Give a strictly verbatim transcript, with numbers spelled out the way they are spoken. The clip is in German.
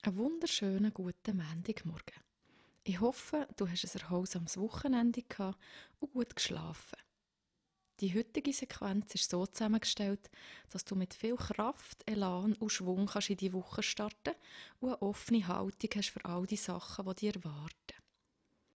Einen wunderschönen guten Montagmorgen. Ich hoffe, du hast ein erholsames Wochenende gehabt und gut geschlafen. Die heutige Sequenz ist so zusammengestellt, dass du mit viel Kraft, Elan und Schwung kannst in die Woche starten und eine offene Haltung hast für all die Sachen, die dich erwarten.